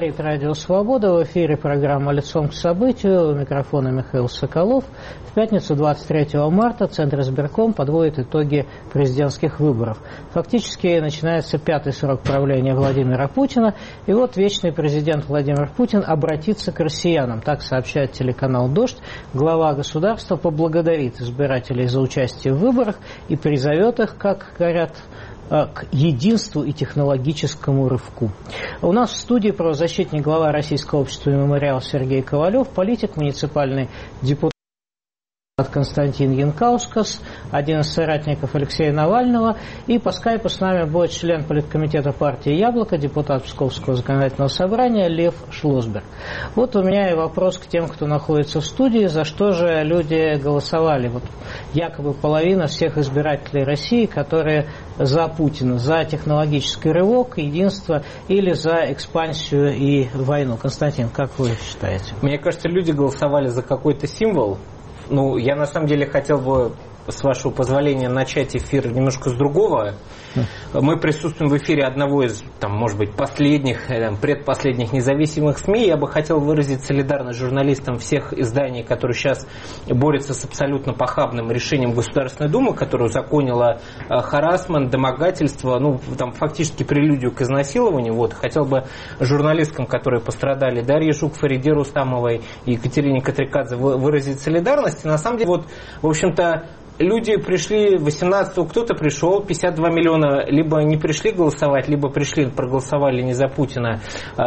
Говорит Радио Свобода. В эфире программа «Лицом к событию». У микрофона Михаил Соколов. В пятницу, 23 марта, Центр избирком подводит итоги президентских выборов. Фактически начинается 5-й срок правления Владимира Путина. И вот вечный президент Владимир Путин обратится к россиянам. Так сообщает телеканал «Дождь». Глава государства поблагодарит избирателей за участие в выборах и призовет их, как говорят, к единству и технологическому рывку. У нас в студии правозащитник, глава Российского общества «Мемориал» Сергей Ковалев, политик, муниципальный депутат Константин Янкаускас, один из соратников Алексея Навального, и по скайпу с нами будет член политкомитета партии «Яблоко», депутат Псковского законодательного собрания Лев Шлосберг. Вот у меня и вопрос к тем, кто находится в студии, за что же люди голосовали. Вот якобы половина всех избирателей России, которые за Путина, за технологический рывок, единство или за экспансию и войну. Константин, как вы считаете? Мне кажется, люди голосовали за какой-то символ. Ну, я на самом деле хотел бы, с вашего позволения, начать эфир немножко с другого. Мы присутствуем в эфире одного из, может быть, последних, предпоследних независимых СМИ. Я бы хотел выразить солидарность журналистам всех изданий, которые сейчас борются с абсолютно похабным решением Государственной Думы, которая узаконила харассмент, домогательство, фактически прелюдию к изнасилованию. Вот, хотел бы журналисткам, которые пострадали, Дарье Жук, Фариде Рустамовой и Екатерине Катрикадзе, выразить солидарность. И на самом деле, в общем-то, люди пришли 18-го, кто-то пришел, 52 миллиона либо не пришли голосовать, либо пришли, проголосовали не за Путина,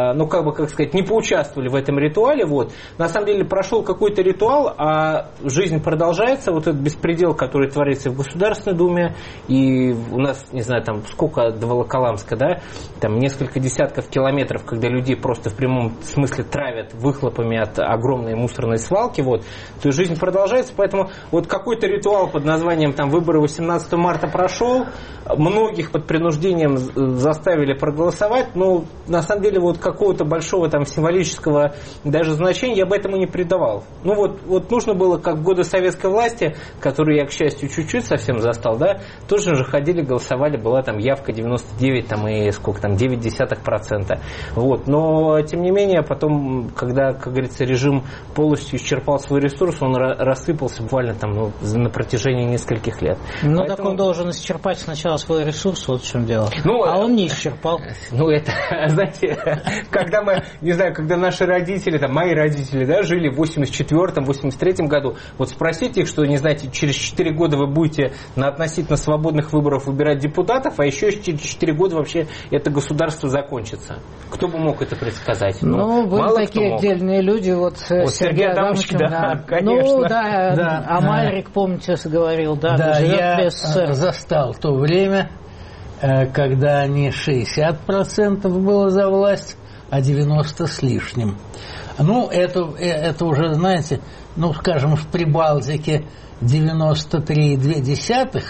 не поучаствовали в этом ритуале. Вот. На самом деле прошел какой-то ритуал, а жизнь продолжается. Вот этот беспредел, который творится в Государственной Думе, и у нас, не знаю, сколько до Волоколамска, да, несколько десятков километров, когда людей просто в прямом смысле травят выхлопами от огромной мусорной свалки, вот, то есть жизнь продолжается, поэтому вот какой-то ритуал под названием выборы 18 марта прошел, многих под принуждением заставили проголосовать, но на самом деле какого-то большого символического даже значения я бы этому не придавал. Нужно было, как в годы советской власти, которую я, к счастью, чуть-чуть совсем застал, да, тоже же ходили, голосовали, была явка 99,9%. Вот. Но, тем не менее, потом, когда, как говорится, режим полностью исчерпал свой ресурс, он рассыпался буквально на протяжении нескольких лет. Поэтому... так он должен исчерпать сначала свой ресурс, вот в чем дело. Он не исчерпал. Это, знаете, когда когда наши родители, мои родители, да, жили в 84-м, 83-м году, вот спросите их, что, через 4 года вы будете на относительно свободных выборах выбирать депутатов, а еще через 4 года вообще это государство закончится. Кто бы мог это предсказать? Были такие отдельные люди, Сергей Адамович, да, конечно. А Майрик, помните, говорил, я застал то время, когда не 60% было за власть, а 90% с лишним. Это уже, знаете, скажем, в Прибалтике 93,2%,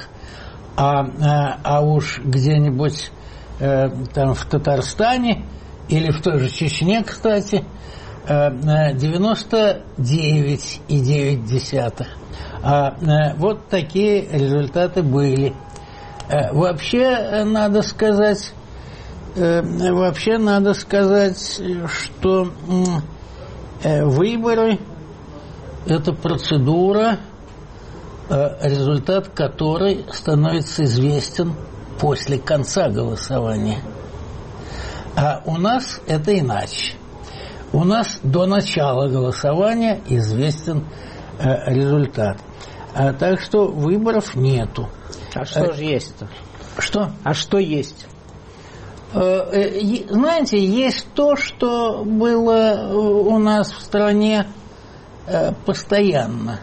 а уж где-нибудь в Татарстане или в той же Чечне, кстати, 99,9%. Вот такие результаты были. Вообще надо сказать, что выборы – это процедура, результат которой становится известен после конца голосования. А у нас это иначе. У нас до начала голосования известен результат. Так что выборов нету. А что же есть-то? Что? А что есть? Знаете, есть то, что было у нас в стране постоянно.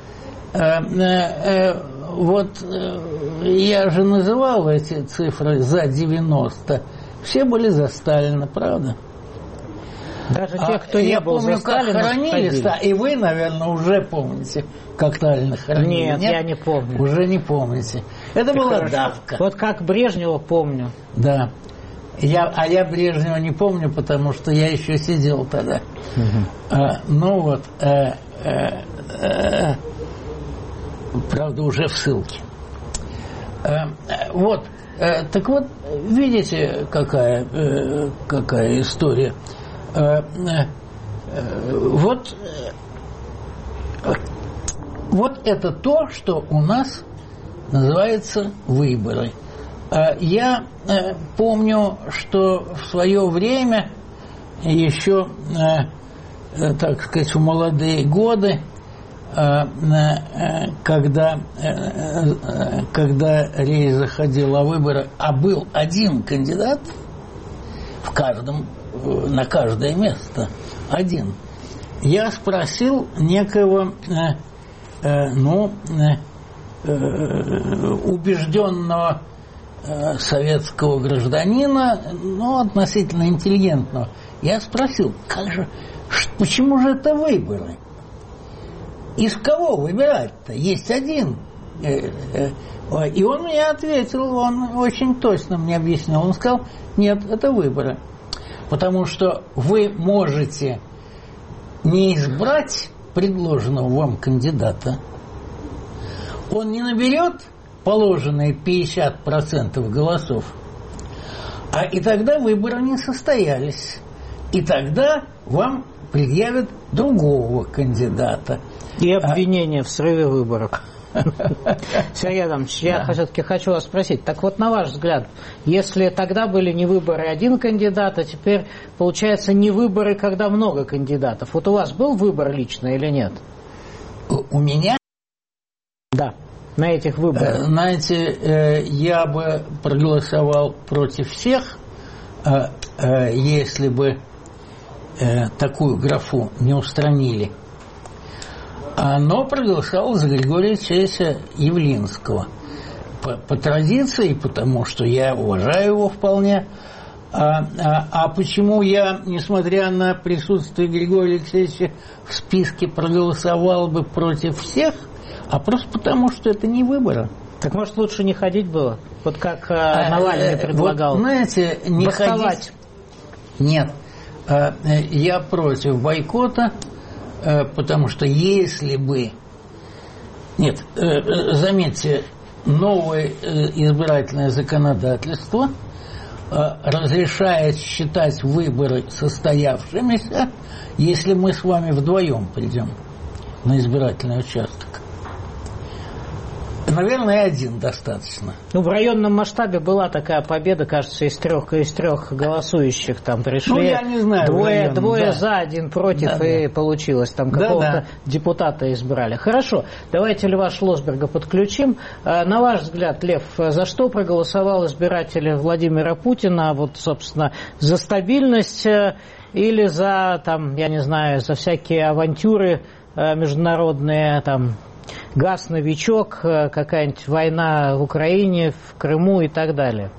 Я же называл эти цифры за 90. Все были за Сталина, правда? Даже те, кто не был за Сталина, как хоронили, и вы, наверное, уже помните, как Сталина хоронили. Нет, я не помню. Уже не помните. Это была давка. Вот как Брежнева помню. Да. Я Брежнева не помню, потому что я еще сидел тогда. Правда, уже в ссылке. Так вот, видите, какая история. Вот это то, что у нас называется выборы. Я помню, что в свое время, еще, так сказать, в молодые годы, когда речь заходила о выборах, а был один кандидат на каждое место, один, я спросил некого убежденного советского гражданина, относительно интеллигентного. Я спросил, почему же это выборы? Из кого выбирать-то? Есть один. И он мне ответил, он очень точно мне объяснил. Он сказал, нет, это выборы. Потому что вы можете не избрать предложенного вам кандидата, он не наберет положенные 50% голосов, и тогда выборы не состоялись. И тогда вам предъявят другого кандидата. И обвинение в срыве выборов. Сергей Адамович, я все-таки хочу вас спросить. Так вот, на ваш взгляд, если тогда были не выборы один кандидат, а теперь, получается, не выборы, когда много кандидатов. Вот у вас был выбор лично или нет? У меня? Да, на этих выборах. Знаете, я бы проголосовал против всех, если бы такую графу не устранили. Но проголосовал за Григория Алексеевича Явлинского. По традиции, потому что я уважаю его вполне. Почему я, несмотря на присутствие Григория Алексеевича в списке, проголосовал бы против всех? Просто потому, что это не выборы. Так может лучше не ходить было? Вот как Навальный предлагал. Вот, знаете, не ходить. Нет. Я против бойкота, потому что если бы... Нет, заметьте, новое избирательное законодательство разрешает считать выборы состоявшимися, если мы с вами вдвоем придем на избирательный участок. Наверное, один достаточно. В районном масштабе была такая победа, кажется, из трех голосующих там пришли. Я не знаю. Двое за, один против, и получилось. Там какого-то депутата избрали. Хорошо, давайте Льва Шлосберга подключим. На ваш взгляд, Лев, за что проголосовал избиратель Владимира Путина? Вот, собственно, за стабильность или за, я не знаю, за всякие авантюры международные, газ, новичок, какая-нибудь война в Украине, в Крыму и так далее.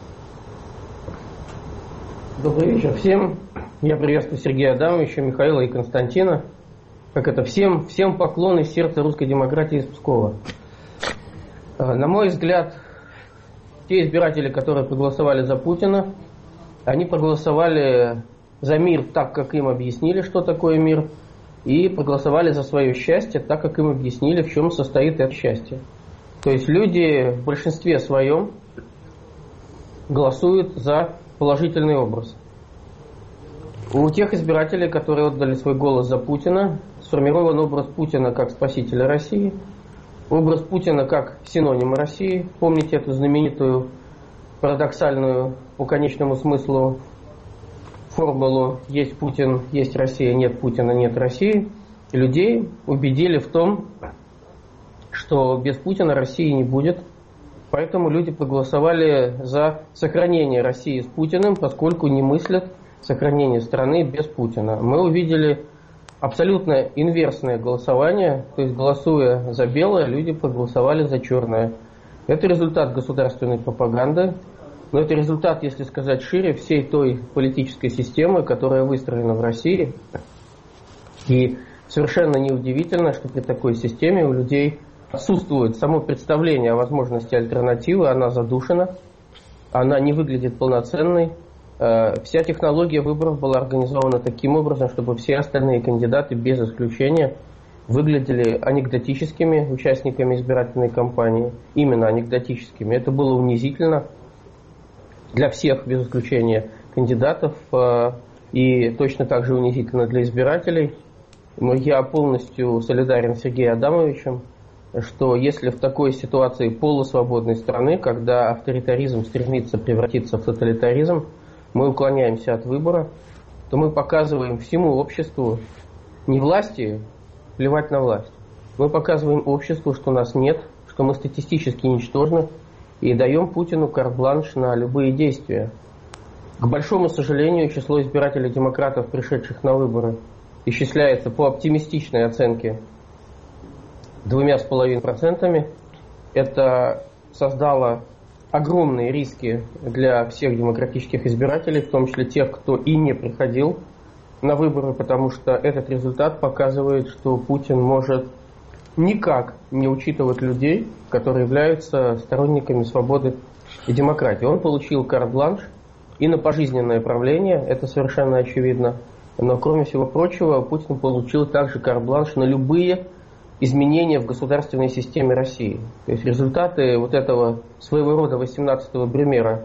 Добрый вечер всем. Я приветствую Сергея Адамовича, Михаила и Константина. Всем поклон из сердца русской демократии из Пскова. На мой взгляд, те избиратели, которые проголосовали за Путина, они проголосовали за мир так, как им объяснили, что такое мир, и проголосовали за свое счастье, так как им объяснили, в чем состоит это счастье. То есть люди в большинстве своем голосуют за положительный образ. У тех избирателей, которые отдали свой голос за Путина, сформирован образ Путина как спасителя России, образ Путина как синонима России. Помните эту знаменитую, парадоксальную по конечному смыслу формулу «есть Путин, есть Россия, нет Путина, нет России». Людей убедили в том, что без Путина России не будет. Поэтому люди проголосовали за сохранение России с Путиным, поскольку не мыслят сохранение страны без Путина. Мы увидели абсолютно инверсное голосование, то есть голосуя за белое, люди проголосовали за черное. Это результат государственной пропаганды. Но это результат, если сказать шире, всей той политической системы, которая выстроена в России. И совершенно неудивительно, что при такой системе у людей отсутствует само представление о возможности альтернативы, она задушена, она не выглядит полноценной. Вся технология выборов была организована таким образом, чтобы все остальные кандидаты, без исключения, выглядели анекдотическими участниками избирательной кампании. Именно анекдотическими. Это было унизительно для всех, без исключения кандидатов. и точно так же унизительно для избирателей. Но я полностью солидарен с Сергеем Адамовичем, что если в такой ситуации полусвободной страны, когда авторитаризм стремится превратиться в тоталитаризм, мы уклоняемся от выбора, то мы показываем всему обществу, не власти, плевать на власть, мы показываем обществу, что нас нет, что мы статистически ничтожны, и даем Путину карт-бланш на любые действия. К большому сожалению, число избирателей демократов, пришедших на выборы, исчисляется по оптимистичной оценке 2,5%. Это создало огромные риски для всех демократических избирателей, в том числе тех, кто и не приходил на выборы, потому что этот результат показывает, что Путин может никак не учитывать людей, которые являются сторонниками свободы и демократии. Он получил карт-бланш и на пожизненное правление, это совершенно очевидно. Но, кроме всего прочего, Путин получил также карт-бланш на любые изменения в государственной системе России. То есть результаты вот этого своего рода 18-го Брюмера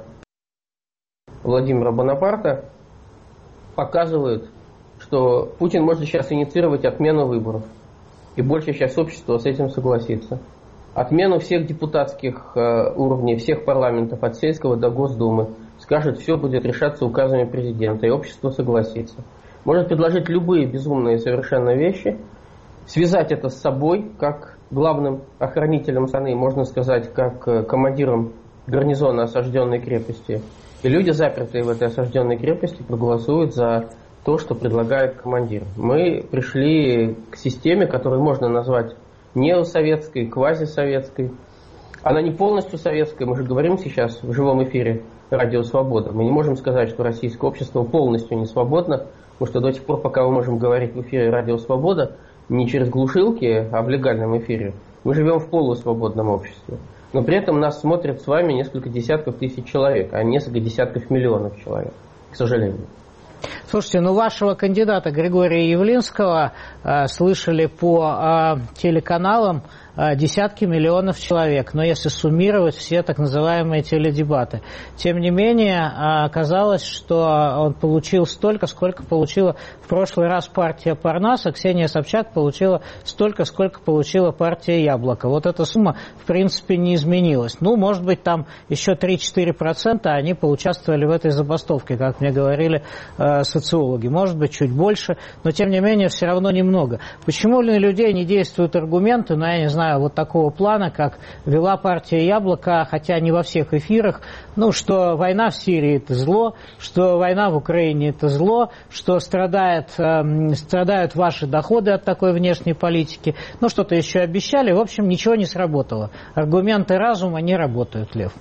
Владимира Бонапарта показывают, что Путин может сейчас инициировать отмену выборов. И большая часть общества с этим согласится. Отмену всех депутатских уровней, всех парламентов, от сельского до Госдумы. Скажет, все будет решаться указами президента, и общество согласится. Может предложить любые безумные совершенно вещи, связать это с собой, как главным охранителем страны, можно сказать, как командиром гарнизона осажденной крепости. И люди, запертые в этой осажденной крепости, проголосуют за то, что предлагает командир. Мы пришли к системе, которую можно назвать неосоветской, квазисоветской. Она не полностью советская, мы же говорим сейчас в живом эфире «Радио Свобода». Мы не можем сказать, что российское общество полностью не свободно, потому что до тех пор, пока мы можем говорить в эфире «Радио Свобода», не через глушилки, а в легальном эфире, мы живем в полусвободном обществе. Но при этом нас смотрят с вами несколько десятков тысяч человек, а несколько десятков миллионов человек, к сожалению. Слушайте, вашего кандидата Григория Явлинского слышали по телеканалам десятки миллионов человек, но если суммировать все так называемые теледебаты. Тем не менее, оказалось, что он получил столько, сколько получила в прошлый раз партия Парнас, а Ксения Собчак получила столько, сколько получила партия Яблоко. Вот эта сумма, в принципе, не изменилась. Может быть, там еще 3-4% они поучаствовали в этой забастовке, как мне говорили социологи. Может быть, чуть больше, но, тем не менее, все равно немного. Почему на людей не действуют аргументы, я не знаю, вот такого плана, как вела партия Яблоко, хотя не во всех эфирах, что война в Сирии – это зло, что война в Украине – это зло, что страдают ваши доходы от такой внешней политики. Что-то еще обещали, в общем, ничего не сработало. Аргументы разума не работают, Лев.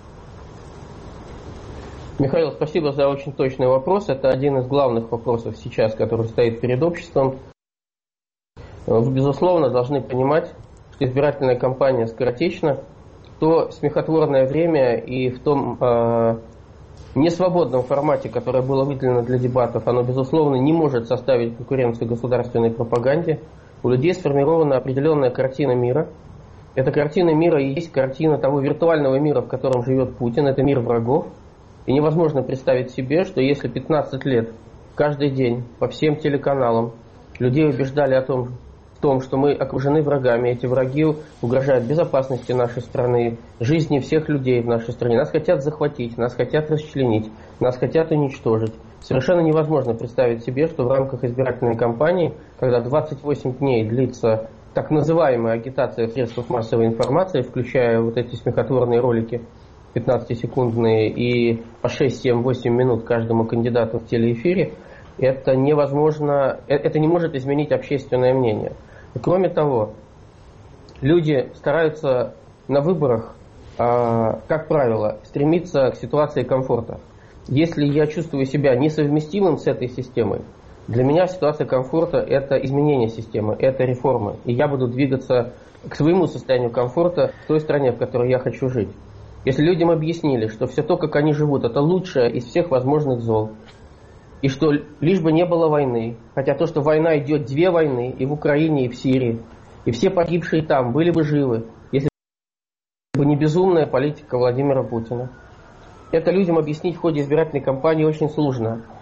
Михаил, спасибо за очень точный вопрос. Это один из главных вопросов сейчас, который стоит перед обществом. Вы, безусловно, должны понимать, что избирательная кампания скоротечна, то смехотворное время и в том несвободном формате, которое было выделено для дебатов, оно, безусловно, не может составить конкуренцию государственной пропаганде. У людей сформирована определенная картина мира. Эта картина мира и есть картина того виртуального мира, в котором живет Путин. Это мир врагов. И невозможно представить себе, что если 15 лет каждый день по всем телеканалам людей убеждали в том, что мы окружены врагами, эти враги угрожают безопасности нашей страны, жизни всех людей в нашей стране, нас хотят захватить, нас хотят расчленить, нас хотят уничтожить. Совершенно невозможно представить себе, что в рамках избирательной кампании, когда 28 дней длится так называемая агитация в средствах массовой информации, включая вот эти смехотворные ролики 15-секундные и по 6, 7, 8 минут каждому кандидату в телеэфире, это невозможно, это не может изменить общественное мнение. И кроме того, люди стараются на выборах, как правило, стремиться к ситуации комфорта. Если я чувствую себя несовместимым с этой системой, для меня ситуация комфорта – это изменение системы, это реформа. И я буду двигаться к своему состоянию комфорта в той стране, в которой я хочу жить. Если людям объяснили, что все то, как они живут, это лучшее из всех возможных зол, и что лишь бы не было войны, хотя то, что война идет, 2 войны, и в Украине, и в Сирии, и все погибшие там были бы живы, если бы не безумная политика Владимира Путина. Это людям объяснить в ходе избирательной кампании очень сложно.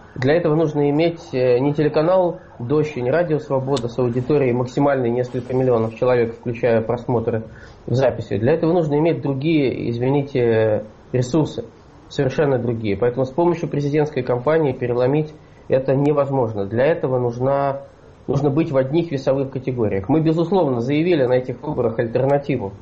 Для этого нужно иметь не телеканал «Дождь» и не радио «Свобода» с аудиторией максимальной несколько миллионов человек, включая просмотры в записи. Для этого нужно иметь другие, извините, ресурсы, совершенно другие. Поэтому с помощью президентской кампании переломить это невозможно. Для этого нужно быть в одних весовых категориях. Мы, безусловно, заявили на этих выборах альтернативу.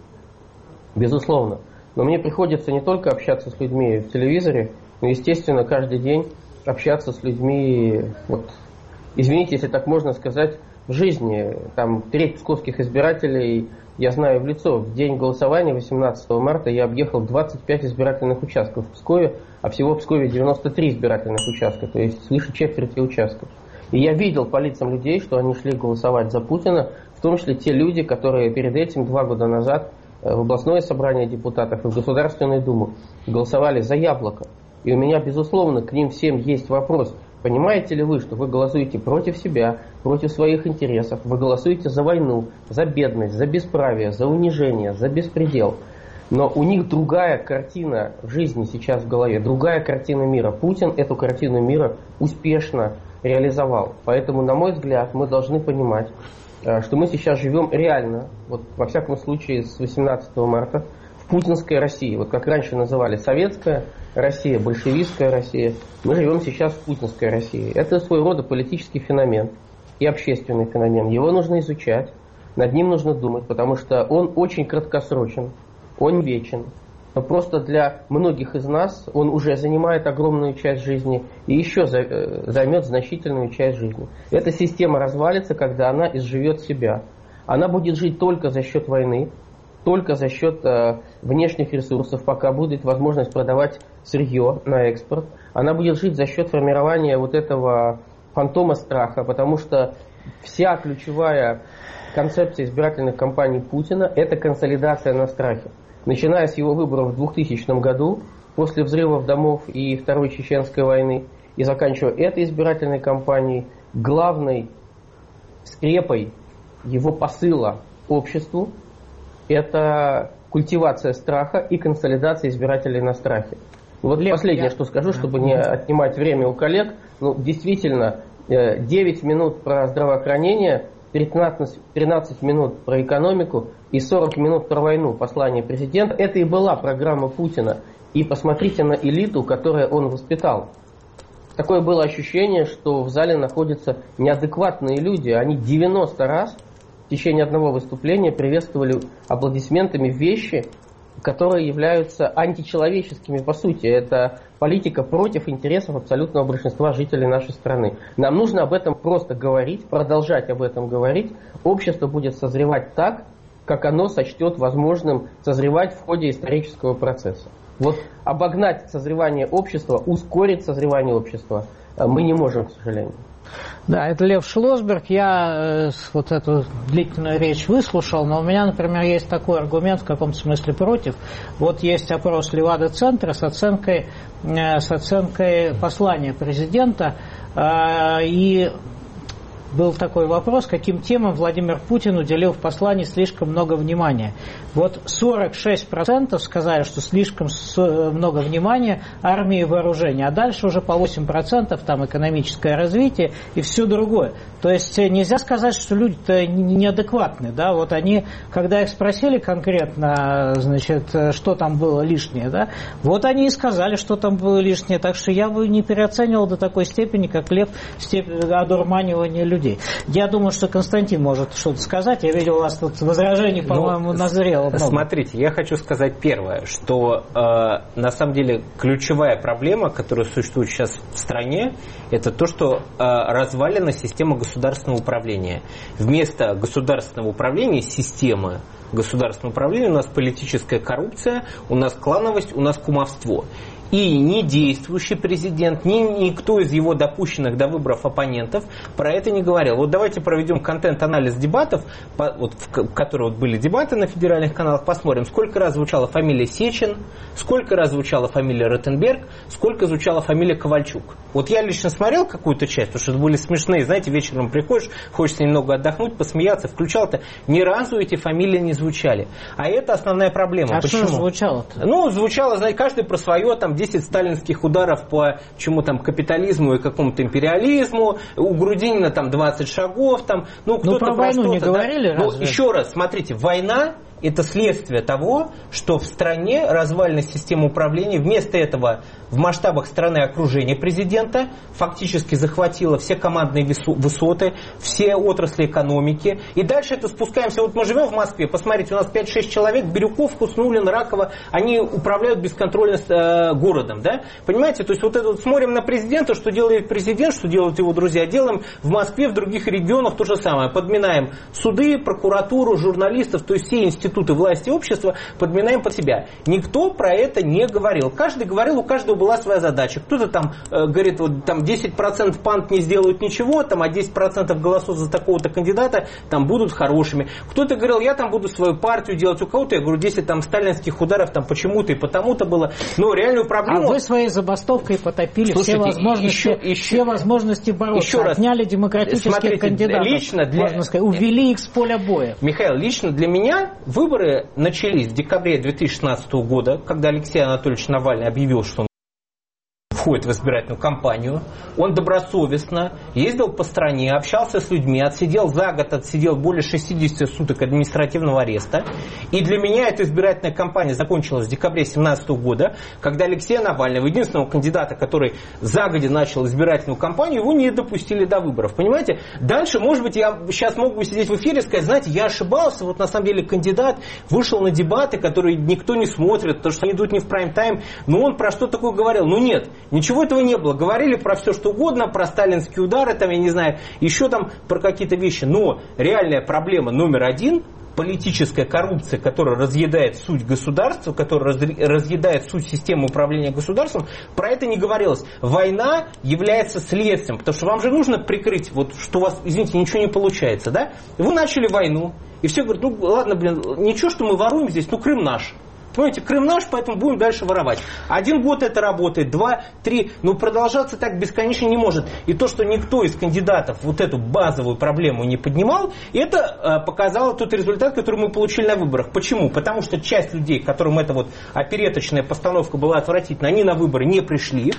Безусловно. Но мне приходится не только общаться с людьми в телевизоре, но, естественно, каждый день общаться с людьми, извините, если так можно сказать, в жизни. Там треть псковских избирателей я знаю в лицо. В день голосования 18 марта я объехал 25 избирательных участков в Пскове, а всего в Пскове 93 избирательных участка, то есть свыше четверти участков. И я видел по лицам людей, что они шли голосовать за Путина, в том числе те люди, которые перед этим 2 года назад в областное собрание депутатов и в Государственную Думу голосовали за Яблоко. И у меня, безусловно, к ним всем есть вопрос. Понимаете ли вы, что вы голосуете против себя, против своих интересов, вы голосуете за войну, за бедность, за бесправие, за унижение, за беспредел. Но у них другая картина жизни сейчас в голове, другая картина мира. Путин эту картину мира успешно реализовал. Поэтому, на мой взгляд, мы должны понимать, что мы сейчас живем реально, во всяком случае с 18 марта, в путинской России. Как раньше называли советская Россия, большевистская Россия, мы живем сейчас в путинской России. Это своего рода политический феномен и общественный феномен. Его нужно изучать, над ним нужно думать, потому что он очень краткосрочен, он вечен. Но просто для многих из нас он уже занимает огромную часть жизни и еще займет значительную часть жизни. Эта система развалится, когда она изживет себя. Она будет жить только за счет войны, только за счет внешних ресурсов, пока будет возможность продавать сырье на экспорт. Она будет жить за счет формирования этого фантома страха, потому что вся ключевая концепция избирательных кампаний Путина – это консолидация на страхе. Начиная с его выборов в 2000 году, после взрывов домов и Второй Чеченской войны, и заканчивая этой избирательной кампанией, главной скрепой его посыла обществу – это культивация страха и консолидация избирателей на страхе. Последнее, что скажу, чтобы не отнимать время у коллег. Действительно, 9 минут про здравоохранение, 13 минут про экономику и 40 минут про войну, послание президента. Это и была программа Путина. И посмотрите на элиту, которую он воспитал. Такое было ощущение, что в зале находятся неадекватные люди. Они 90 раз в течение одного выступления приветствовали аплодисментами вещи, которые являются античеловеческими по сути. Это политика против интересов абсолютного большинства жителей нашей страны. Нам нужно об этом просто говорить, продолжать об этом говорить. Общество будет созревать так, как оно сочтет возможным созревать в ходе исторического процесса. Обогнать созревание общества, ускорить созревание общества мы не можем, к сожалению. Да, это Лев Шлосберг. Я эту длительную речь выслушал, но у меня, например, есть такой аргумент в каком-то смысле против. Есть опрос Левада-центра с оценкой послания президента, и был такой вопрос, каким темам Владимир Путин уделил в послании слишком много внимания. 46% сказали, что слишком много внимания армии и вооружению, а дальше уже по 8% там экономическое развитие и все другое. То есть нельзя сказать, что люди-то неадекватны. Да? Они, когда их спросили конкретно, что там было лишнее, да? Они и сказали, что там было лишнее. Так что я бы не переоценивал до такой степени, как Лев, одурманивание людей. Я думаю, что Константин может что-то сказать. Я видел, у вас тут возражений, по-моему, назрело много. Смотрите, я хочу сказать первое, что на самом деле ключевая проблема, которая существует сейчас в стране, это то, что развалена система государственного управления. Вместо государственного управления, системы государственного управления у нас политическая коррупция, у нас клановость, у нас кумовство. И ни действующий президент, ни никто из его допущенных до выборов оппонентов про это не говорил. Давайте проведем контент-анализ дебатов, в которые были дебаты на федеральных каналах, посмотрим, сколько раз звучала фамилия Сечин, сколько раз звучала фамилия Ротенберг, сколько звучала фамилия Ковальчук. Я лично смотрел какую-то часть, потому что это были смешные, знаете, вечером приходишь, хочется немного отдохнуть, посмеяться, включал-то, ни разу эти фамилии не звучали. А это основная проблема. А почему? Что звучало-то? Звучало, знаете, каждый про свое, там, 10 сталинских ударов по чему там капитализму и какому-то империализму, у Грудинина там 20 шагов, там, кто-то про войну не говорили, да? Еще раз, смотрите, война – это следствие того, что в стране развалена система управления. Вместо этого в масштабах страны окружение президента фактически захватило все командные высоты, все отрасли экономики. И дальше это спускаемся. Вот мы живем в Москве, посмотрите, у нас 5-6 человек, Бирюков, Хуснуллин, Ракова, они управляют бесконтрольно городом. Да? Понимаете, то есть вот это вот смотрим на президента, что делает президент, что делают его друзья, делаем в Москве, в других регионах то же самое. Подминаем суды, прокуратуру, журналистов, то есть все институты власти и общества подминаем под себя. Никто про это не говорил. Каждый говорил, у каждого была своя задача. Кто-то там говорит, вот там 10% пант не сделают ничего, там, а 10% голосов за такого-то кандидата там будут хорошими. Кто-то говорил, я там буду свою партию делать. У кого-то, я говорю, 10 там сталинских ударов там почему-то и потому-то было. Но реальную проблему... А вы своей забастовкой потопили все возможности бороться. Еще раз. Отняли демократических кандидатов. Лично можно сказать, увели их с поля боя. Михаил, лично для меня выборы начались в декабре 2016 года, когда Алексей Анатольевич Навальный объявил, что он входит в избирательную кампанию. Он добросовестно ездил по стране, общался с людьми, отсидел более 60 суток административного ареста. И для меня эта избирательная кампания закончилась в декабре 2017 года, когда Алексея Навального, единственного кандидата, который загодя начал избирательную кампанию, его не допустили до выборов. Понимаете? Дальше, может быть, я сейчас мог бы сидеть в эфире и сказать, знаете, я ошибался, вот на самом деле кандидат вышел на дебаты, которые никто не смотрит, потому что они идут не в прайм-тайм, но он про что такое говорил? Ну нет, ничего этого не было. Говорили про все, что угодно, про сталинские удары, там, я не знаю, еще там про какие-то вещи. Но реальная проблема номер один – политическая коррупция, которая разъедает суть государства, которая разъедает суть системы управления государством, про это не говорилось. Война является следствием, потому что вам же нужно прикрыть, вот, что у вас, извините, ничего не получается, да? Вы начали войну, и все говорят, ну ладно, ничего, что мы воруем здесь, Крым наш. Понимаете, Крым наш, поэтому будем дальше воровать. 1 год это работает, 2, 3, но продолжаться так бесконечно не может. И то, что никто из кандидатов вот эту базовую проблему не поднимал, это показало тот результат, который мы получили на выборах. Почему? Потому что часть людей, которым эта вот опереточная постановка была отвратительна, они на выборы не пришли.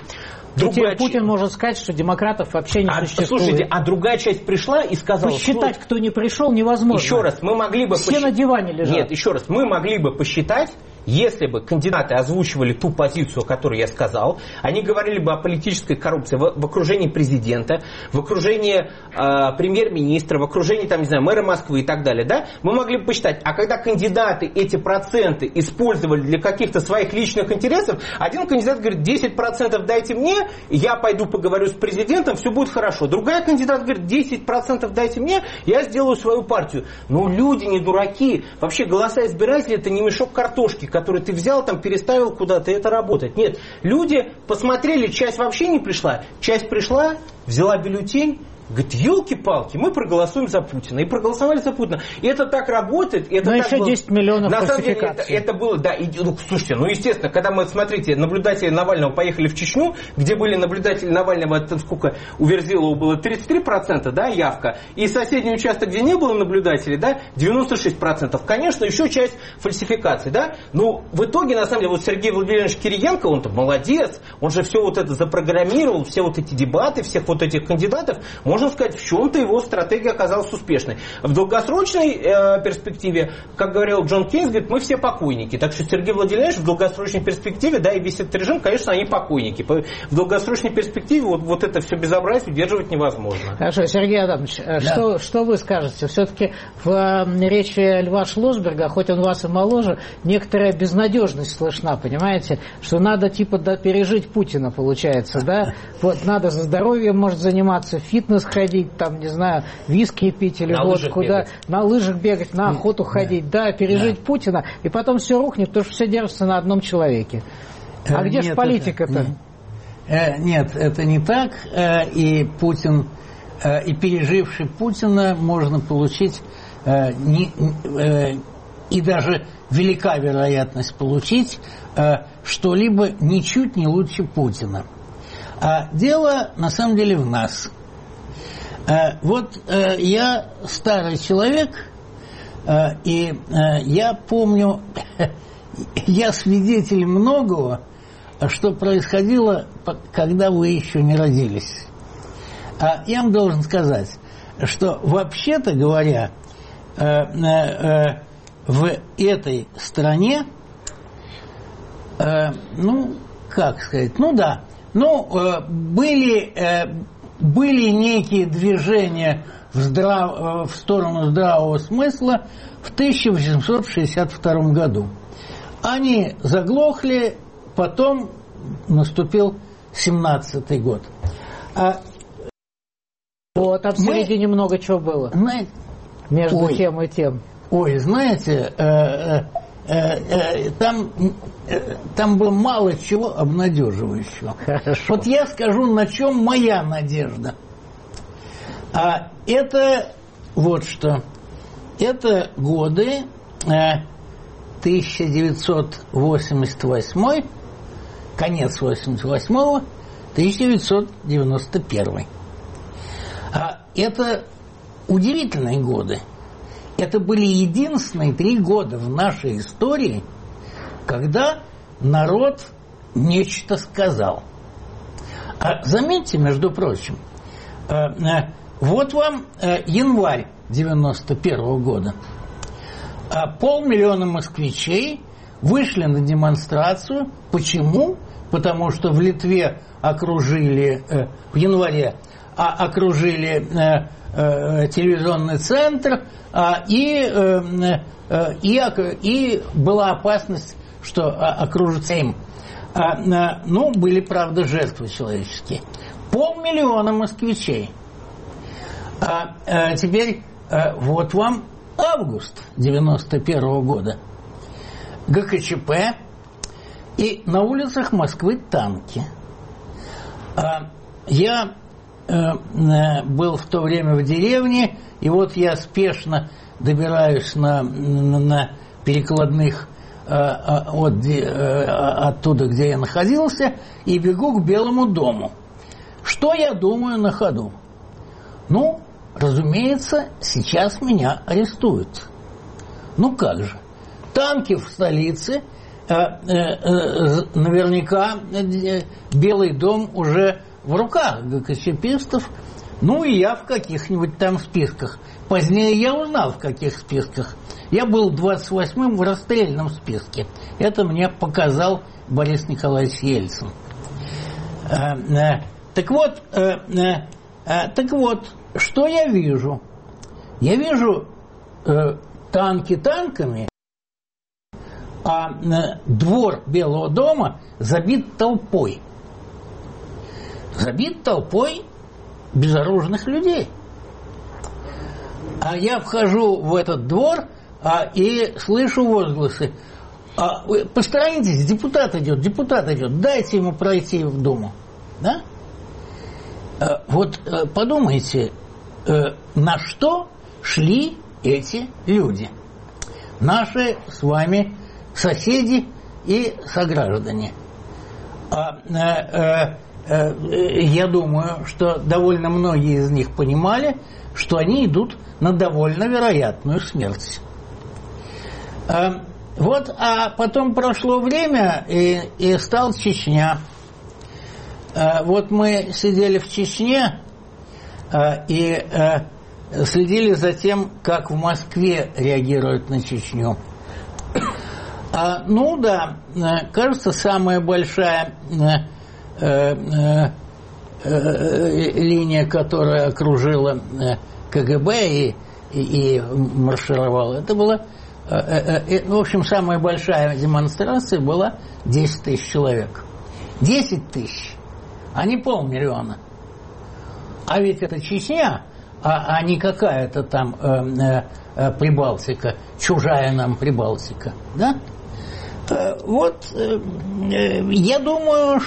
Путин может сказать, что демократов вообще не существует. Слушайте, а другая часть пришла и сказала... Посчитать, кто не пришел, невозможно. Еще раз, мы могли бы... Все на диване лежат. Нет, еще раз, мы могли бы посчитать, если бы кандидаты озвучивали ту позицию, которую я сказал, они говорили бы о политической коррупции в окружении президента, в окружении премьер-министра, в окружении, там, не знаю, мэра Москвы и так далее, да, мы могли бы посчитать, а когда кандидаты эти проценты использовали для каких-то своих личных интересов, один кандидат говорит, 10% дайте мне, я пойду поговорю с президентом, все будет хорошо. Другая кандидат говорит, 10% дайте мне, я сделаю свою партию. Но люди не дураки. Вообще голоса избирателей это не мешок картошки, который ты взял, там переставил куда-то, и это работает. Нет, люди посмотрели, часть вообще не пришла, часть пришла, взяла бюллетень, говорит, елки-палки, мы проголосуем за Путина. И проголосовали за Путина. И это так работает. Это но так еще было. 10 миллионов на самом деле фальсификаций. это было, да. Слушайте, естественно, когда мы, смотрите, наблюдатели Навального поехали в Чечню, где были наблюдатели Навального, там сколько, у Верзилова было 33%, да, явка. И соседний участок, где не было наблюдателей, да, 96%. Конечно, еще часть фальсификаций, да. Но в итоге, на самом деле, вот Сергей Владимирович Кириенко, он-то молодец, он же все вот это запрограммировал, все вот эти дебаты, всех вот этих кандидатов. Можно сказать, в чем-то его стратегия оказалась успешной. В долгосрочной перспективе, как говорил Джон Кейнс, говорит, мы все покойники. Так что Сергей Владимирович в долгосрочной перспективе, да, и весь этот режим, конечно, они покойники. В долгосрочной перспективе вот это все безобразие удерживать невозможно. Хорошо, Сергей Адамович, да. Что вы скажете? Все-таки в речи Льва Шлосберга, хоть он вас и моложе, некоторая безнадежность слышна, понимаете? Что надо типа пережить Путина, получается, да? Вот надо за здоровьем, может, заниматься, фитнес ходить, там, не знаю, виски пить или водку, да, на лыжах бегать, на охоту ходить, да, пережить Путина, и потом все рухнет, потому что все держится на одном человеке. А где же политика-то? Нет, это не так. И Путин, и переживший Путина можно получить, и даже велика вероятность получить что-либо ничуть не лучше Путина. А дело, на самом деле, в нас. Вот я старый человек, и я помню, я свидетель многого, что происходило, когда вы еще не родились. Я вам должен сказать, что вообще-то говоря, в этой стране, были некие движения в сторону здравого смысла в 1862 году. Они заглохли, потом наступил 17-й год. Вот, там в середине много чего было. Между тем и тем. Знаете, там было мало чего обнадеживающего. Хорошо. Вот я скажу, на чем моя надежда. Это вот что. Это годы 1988, конец 88-го, 1991. Это удивительные годы. Это были единственные 3 года в нашей истории, когда народ нечто сказал. Заметьте, между прочим, вот вам январь 91 года. 500 000 москвичей вышли на демонстрацию. Почему? Потому что в Литве окружили в январе окружили телевизионный центр, и была опасность, что окружится им. Были, правда, жертвы человеческие. 500 000 москвичей. Теперь вот вам август 91 года. ГКЧП, и на улицах Москвы танки. Я был в то время в деревне, и вот я спешно добираюсь на перекладных оттуда, где я находился, и бегу к Белому дому. Что я думаю на ходу? Разумеется, сейчас меня арестуют. Как же? Танки в столице, наверняка Белый дом уже в руках ГКЧПистов, и я в каких-нибудь там списках. Позднее я узнал, в каких списках. Я был 28-м в расстрельном списке. Это мне показал Борис Николаевич Ельцин. Так вот, что я вижу? Я вижу танки танками, а двор Белого дома забит толпой. Забит толпой безоружных людей. А я вхожу в этот двор и слышу возгласы. Посторонитесь, депутат идет, дайте ему пройти в Думу. Да? Вот подумайте, на что шли эти люди? Наши с вами соседи и сограждане. Я думаю, что довольно многие из них понимали, что они идут на довольно вероятную смерть. А потом прошло время, и стала Чечня. Вот мы сидели в Чечне и следили за тем, как в Москве реагируют на Чечню. Кажется, самая большая линия, которая окружила КГБ и маршировала, это была, в общем, самая большая демонстрация была 10 000 человек. 10 000, а не 500 000. А ведь это Чечня, а не какая-то там Прибалтика, чужая нам Прибалтика, да? Я думаю,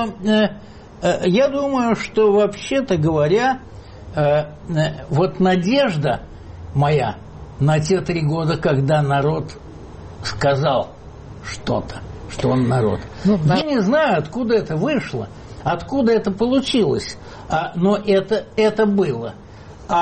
что вообще-то говоря, вот надежда моя на те 3 года, когда народ сказал что-то, что он народ. Я не знаю, откуда это вышло, откуда это получилось, но это было.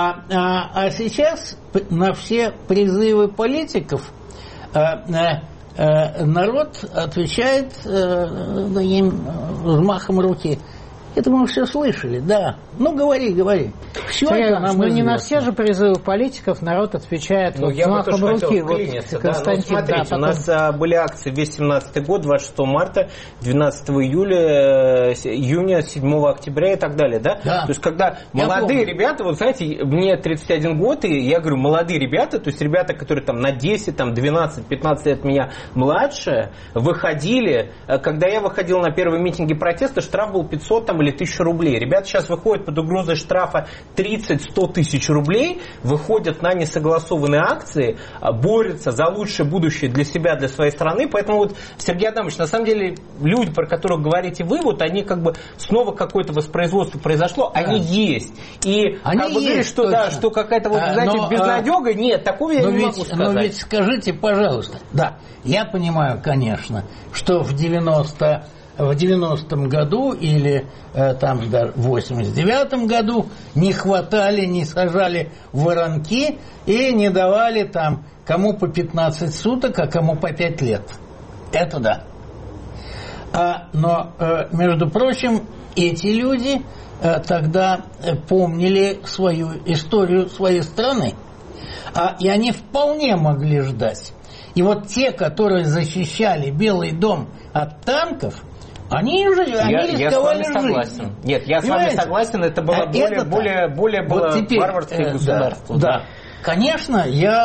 А сейчас на все призывы политиков народ отвечает таким взмахом руки. Это мы все слышали, да. Ну, говори. Все это нам не на все же призывы политиков народ отвечает взмахом руки. Константин, смотрите, у нас были акции весь 17 год, 26 марта, 12 июня, 7 октября и так далее, да? Да. То есть, когда молодые ребята, вот знаете, мне 31 год, и я говорю, молодые ребята, то есть ребята, которые там на 10, там 12, 15 лет меня младше, выходили, когда я выходил на первые митинги протеста, штраф был 500 там, или 1000 рублей. Ребята сейчас выходят под угрозой штрафа 30-100 тысяч рублей, выходят на несогласованные акции, борются за лучшее будущее для себя, для своей страны. Поэтому вот, Сергей Адамович, на самом деле, люди, про которых говорите вы, вот они как бы снова какое-то воспроизводство произошло, да. Они есть. И они как бы говорить, что, да, что какая-то вот, знаете, безнадега, нет, такого я не могу сказать. Но ведь скажите, пожалуйста, да, я понимаю, конечно, что в 90-м году или там в 89-м году не хватали, не сажали в воронки и не давали там кому по 15 суток, а кому по 5 лет. Это да. Но, между прочим, эти люди тогда помнили свою историю своей страны. И они вполне могли ждать. И вот те, которые защищали Белый дом от танков, они рисковали жизнью. Нет, я с вами согласен, это было более было вот теперь, варварское государство. Да. Конечно,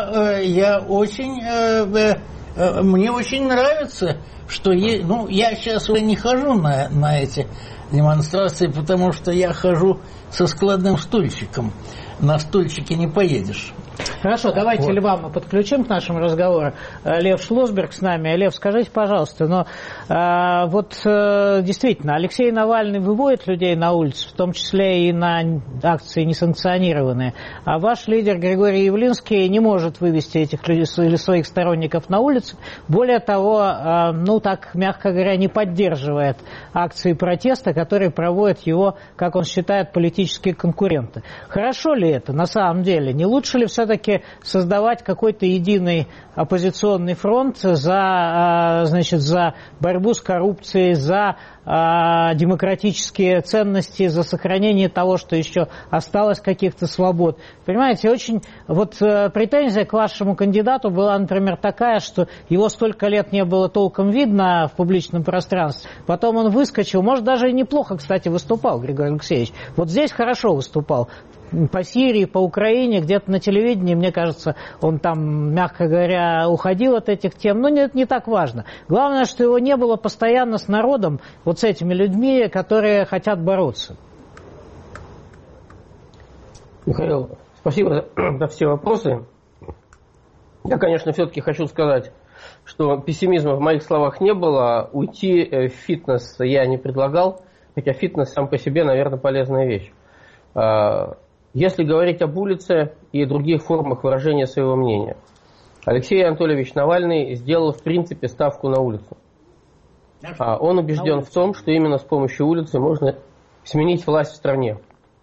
мне очень нравится, что я сейчас уже не хожу на эти демонстрации, потому что я хожу со складным стульчиком. На стульчике не поедешь. Хорошо, давайте Льва мы подключим к нашему разговору. Лев Шлосберг с нами. Лев, скажите, пожалуйста, действительно, Алексей Навальный выводит людей на улицу, в том числе и на акции несанкционированные, а ваш лидер Григорий Явлинский не может вывести этих людей или своих сторонников на улицу. Более того, так, мягко говоря, не поддерживает акции протеста, которые проводят его, как он считает, политические конкуренты. Хорошо ли это на самом деле? Не лучше ли все-таки создавать какой-то единый оппозиционный фронт за борьбу с коррупцией, за демократические ценности, за сохранение того, что еще осталось каких-то свобод? Понимаете, очень претензия к вашему кандидату была, например, такая, что его столько лет не было толком видно в публичном пространстве. Потом он выскочил, может, даже и неплохо, кстати, выступал, Григорий Алексеевич. Вот здесь хорошо выступал. По Сирии, по Украине, где-то на телевидении, мне кажется, он там, мягко говоря, уходил от этих тем. Но это не так важно. Главное, что его не было постоянно с народом, вот с этими людьми, которые хотят бороться. Михаил, спасибо за все вопросы. Я, конечно, все-таки хочу сказать, что пессимизма в моих словах не было. Уйти в фитнес я не предлагал, хотя фитнес сам по себе, наверное, полезная вещь. Если говорить об улице и других формах выражения своего мнения, Алексей Анатольевич Навальный сделал, в принципе, ставку на улицу. Он убежден в том, что именно с помощью улицы можно сменить власть в стране.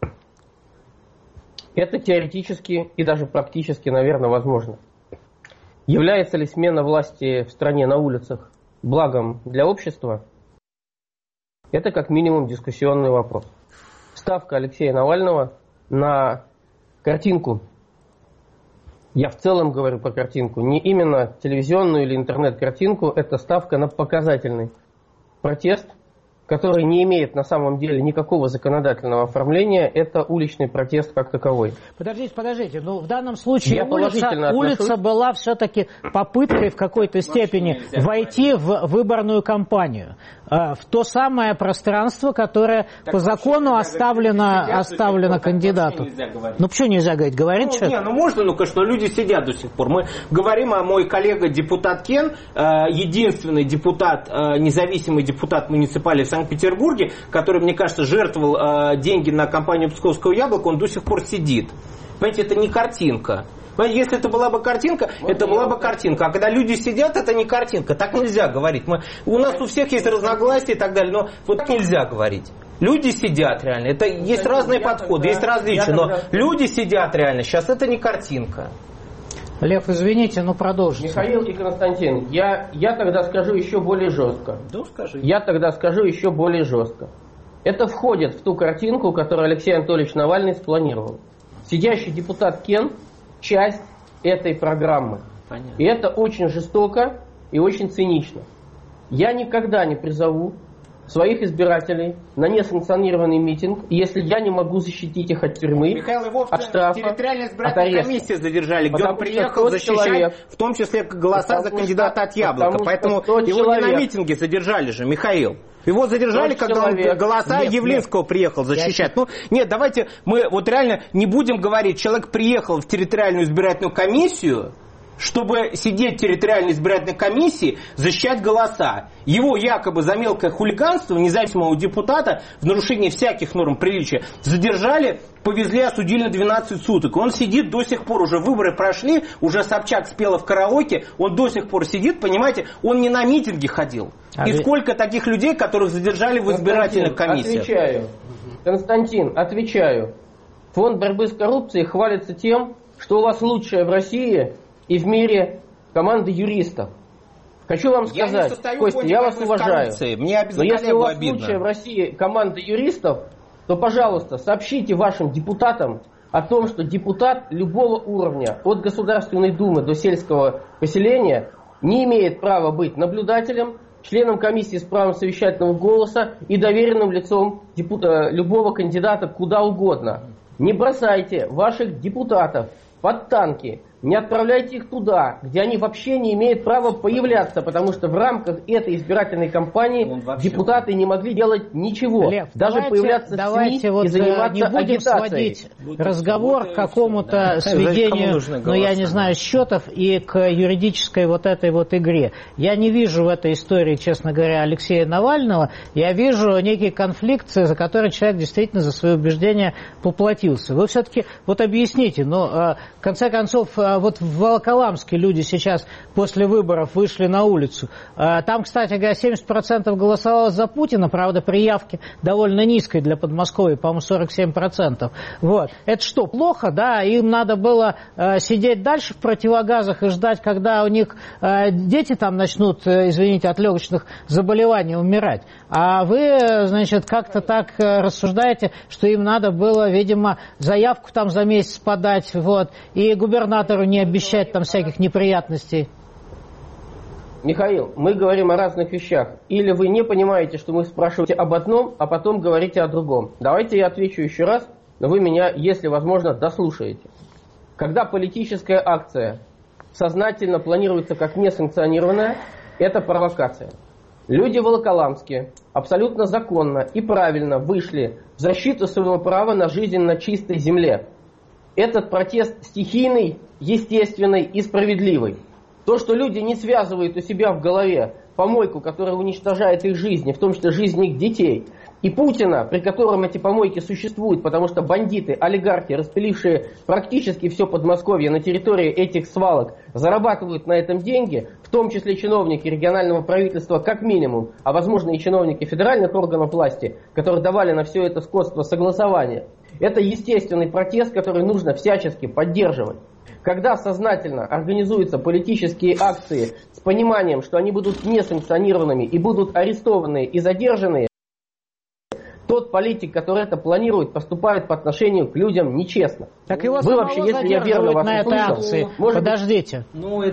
Это теоретически и даже практически, наверное, возможно. Является ли смена власти в стране на улицах благом для общества? Это как минимум дискуссионный вопрос. Ставка Алексея Навального на картинку, я в целом говорю про картинку, не именно телевизионную или интернет-картинку, это ставка на показательный протест, который не имеет на самом деле никакого законодательного оформления, это уличный протест как таковой. Подождите, в данном случае улица была все-таки попыткой в какой-то степени войти в выборную кампанию, в то самое пространство, которое по закону оставлено кандидату. Почему нельзя говорить? Говорить что-то? Можно, конечно, люди сидят до сих пор. Мы говорим, мой коллега депутат Кен, единственный депутат, независимый депутат муниципалии в Санкт-Петербурге, который, мне кажется, жертвовал деньги на кампанию Псковского яблока, он до сих пор сидит. Понимаете, это не картинка. Если это была бы картинка, это была бы картинка. А когда люди сидят, это не картинка. Так нельзя говорить. У нас у всех есть разногласия и так далее, но вот так нельзя говорить. Люди сидят реально. Это есть разные подходы, есть различия, но люди сидят реально. Сейчас это не картинка. Лев, извините, но продолжите. Михаил и Константин, я тогда скажу еще более жестко. Ну, скажи. Я тогда скажу еще более жестко. Это входит в ту картинку, которую Алексей Анатольевич Навальный спланировал. Сидящий депутат Кен – часть этой программы. Понятно. И это очень жестоко и очень цинично. Я никогда не призову своих избирателей на несанкционированный митинг, если я не могу защитить их от тюрьмы, Михаил, его от штрафа, территориальная от избирательная ареста. комиссия задержали, где он Потому что приехал тот защищать, человек, в том числе голоса за кандидата от Яблока. потому Поэтому что тот его не на человек- митинге задержали же, Михаил. Его задержали, Тот когда он человек- голоса Нет, Явлинского приехал защищать. Ну, нет, давайте мы вот реально не будем говорить, человек приехал в территориальную избирательную комиссию, чтобы сидеть в территориальной избирательной комиссии, защищать голоса. Его якобы за мелкое хулиганство независимого депутата в нарушении всяких норм приличия задержали, повезли, осудили на 12 суток. Он сидит до сих пор, уже выборы прошли, уже Собчак спела в караоке, он до сих пор сидит, понимаете, он не на митинги ходил. И сколько таких людей, которых задержали в избирательных комиссиях? Отвечаю. Константин, отвечаю. Фонд борьбы с коррупцией хвалится тем, что у вас лучшая в России и в мире команда юристов. Хочу вам Я не сказать, состою в Костя, фонде я вас борьбы с уважаю. коррупцией. Мне Но если у было вас обидно. лучшая в России команда юристов, то, пожалуйста, сообщите вашим депутатам о том, что депутат любого уровня, от Государственной Думы до сельского поселения, не имеет права быть наблюдателем, членом комиссии с правом совещательного голоса и доверенным лицом любого кандидата куда угодно. Не бросайте ваших депутатов под танки, не отправляйте их туда, где они вообще не имеют права появляться, потому что в рамках этой избирательной кампании депутаты не могли делать ничего, Лев, даже появляться в СМИ и заниматься не будем агитацией. сводить разговор к какому-то сведению, ну я не знаю, счетов и к юридической вот этой вот игре. Я не вижу в этой истории, честно говоря, Алексея Навального, я вижу некий конфликт, за который человек действительно за свои убеждения поплатился. Вы все-таки вот объясните, но в конце концов, вот в Волоколамске люди сейчас после выборов вышли на улицу. Там, кстати говоря, 70% голосовало за Путина, правда, при явке довольно низкой для Подмосковья, по-моему, 47%. Вот. Это что, плохо, да? Им надо было сидеть дальше в противогазах и ждать, когда у них дети там начнут, извините, от легочных заболеваний умирать. А вы, значит, как-то так рассуждаете, что им надо было, видимо, заявку там за месяц подать, вот, и губернатору не обещать там всяких неприятностей. Михаил, мы говорим о разных вещах. Или вы не понимаете, что мы спрашиваете об одном, а потом говорите о другом. Давайте я отвечу еще раз, но вы меня, если возможно, дослушаете. Когда политическая акция сознательно планируется как несанкционированная, это провокация. Люди в Волоколамске абсолютно законно и правильно вышли в защиту своего права на жизнь на чистой земле. Этот протест стихийный, естественный и справедливый. То, что люди не связывают у себя в голове помойку, которая уничтожает их жизни, в том числе жизни их детей, и Путина, при котором эти помойки существуют, потому что бандиты, олигархи, распилившие практически все Подмосковье на территории этих свалок, зарабатывают на этом деньги, в том числе чиновники регионального правительства как минимум, а возможно и чиновники федеральных органов власти, которые давали на все это скотство согласование. Это естественный протест, который нужно всячески поддерживать. Когда сознательно организуются политические акции с пониманием, что они будут несанкционированными и будут арестованы и задержаны, тот политик, который это планирует, поступает по отношению к людям нечестно. Так его Вы вообще, если я верно вас на этой услышал, акции. может Подождите.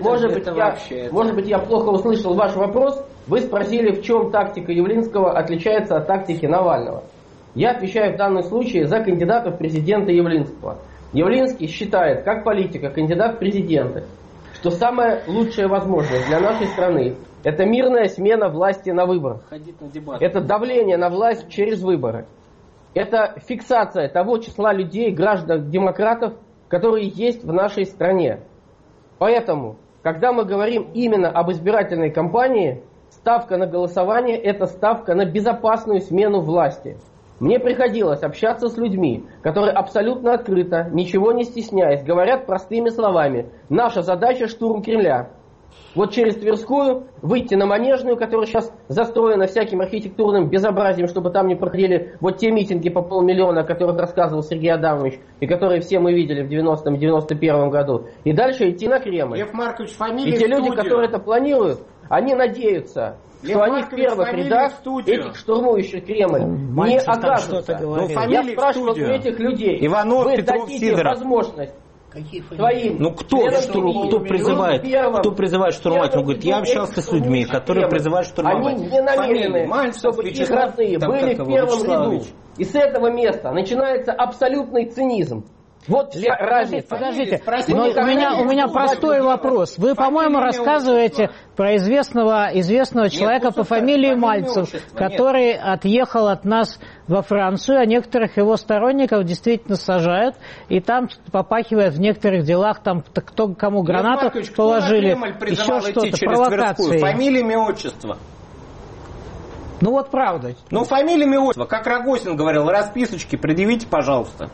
может быть, я плохо услышал ваш вопрос. Вы спросили, в чем тактика Явлинского отличается от тактики Навального. Я отвечаю в данном случае за кандидата в президенты Явлинского. Явлинский считает, как политик, как кандидат в президенты, что самая лучшая возможность для нашей страны – это мирная смена власти на выборах. Это давление на власть через выборы. Это фиксация того числа людей, граждан-демократов, которые есть в нашей стране. Поэтому, когда мы говорим именно об избирательной кампании, ставка на голосование – это ставка на безопасную смену власти. Мне приходилось общаться с людьми, которые абсолютно открыто, ничего не стесняясь, говорят простыми словами: наша задача – штурм Кремля. вот через Тверскую, выйти на Манежную, которая сейчас застроена всяким архитектурным безобразием, чтобы там не проходили вот те митинги по 500 000, о которых рассказывал Сергей Адамович, и которые все мы видели в 90-м, 91-м году. И дальше идти на Кремль. Лев Маркович, фамилия и те люди, которые это планируют, они надеются, что они в первых рядах этих штурмующих Кремль не окажутся. Я спрашивал у этих людей, Иванов, вы Петров, дадите Сидоров. возможность своим... Ну кто призывает штурмовать? Он говорит, я общался с людьми, которые призывают штурмовать. Они не намерены, чтобы их родные были в первом ряду. И с этого места начинается абсолютный цинизм. Вот вся разница. Подождите, но у меня простой вопрос. Вы, по-моему, рассказываете про известного человека по фамилии Мальцев, который отъехал от нас во Францию, а некоторых его сторонников действительно сажают, и там попахивает в некоторых делах, там кто кому гранату положили, еще что-то, провокации. Фамилия, имя, отчество. Ну вот правда. Ну фамилия, имя, отчество. Как Рогозин говорил, расписочки предъявите, пожалуйста.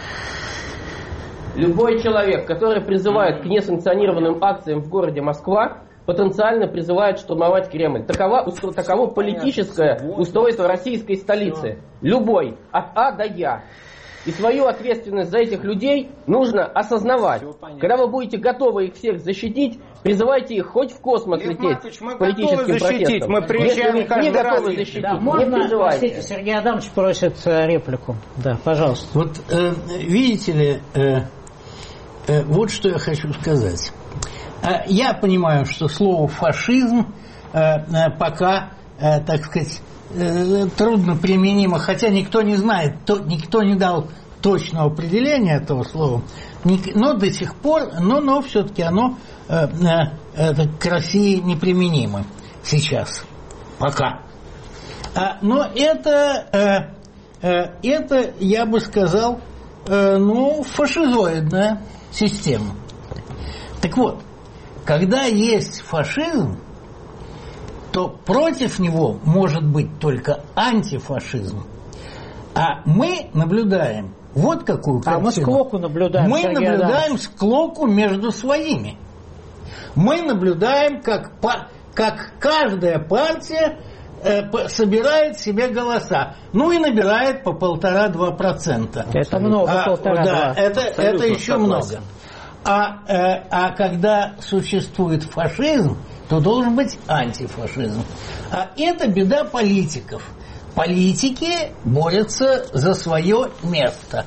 Любой человек, который призывает к несанкционированным акциям в городе Москва, потенциально призывает штурмовать Кремль. Таково политическое устройство российской столицы. Любой, от А до Я. И свою ответственность за этих людей нужно осознавать. Когда вы будете готовы их всех защитить, призывайте их хоть в космос лететь с политическим протестом. Мы приезжаем Если не готовы защитить, да, не призывайте. Простите, Сергей Адамович просит реплику. Да, пожалуйста. Вот видите ли, вот что я хочу сказать. Я понимаю, что слово «фашизм» пока, так сказать, трудно применимо, хотя никто не знает, никто не дал точного определения этого слова, но до сих пор, но все-таки оно к России неприменимо сейчас, пока. Но это, я бы сказал, фашизоидная система. Так вот, когда есть фашизм, то против него может быть только антифашизм. А мы наблюдаем вот какую картину. Мы склоку наблюдаем. Мы наблюдаем склоку между своими. Мы наблюдаем, как каждая партия собирает себе голоса. Ну и набирает по 1,5-2%. Это много, 1,5-2%. Да, это еще много. А когда существует фашизм, то должен быть антифашизм. А это беда политиков. Политики борются за свое место.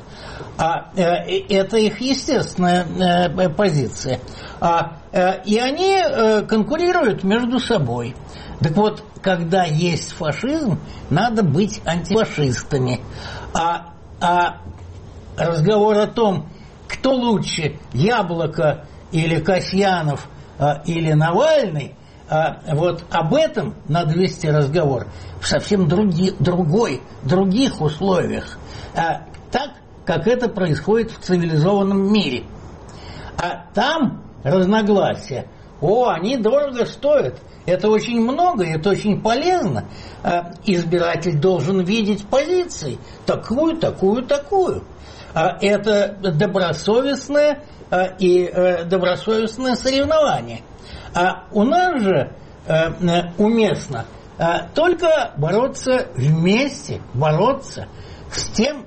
Это их естественная позиция. И они конкурируют между собой. Так вот, когда есть фашизм, надо быть антифашистами. А разговор о том, кто лучше, Яблоко или Касьянов или Навальный, вот об этом надо вести разговор в совсем других условиях, так, как это происходит в цивилизованном мире. А там разногласия, они дорого стоят, это очень много, это очень полезно. Избиратель должен видеть позиции, такую. Это добросовестное соревнование. А у нас же уместно только бороться вместе, с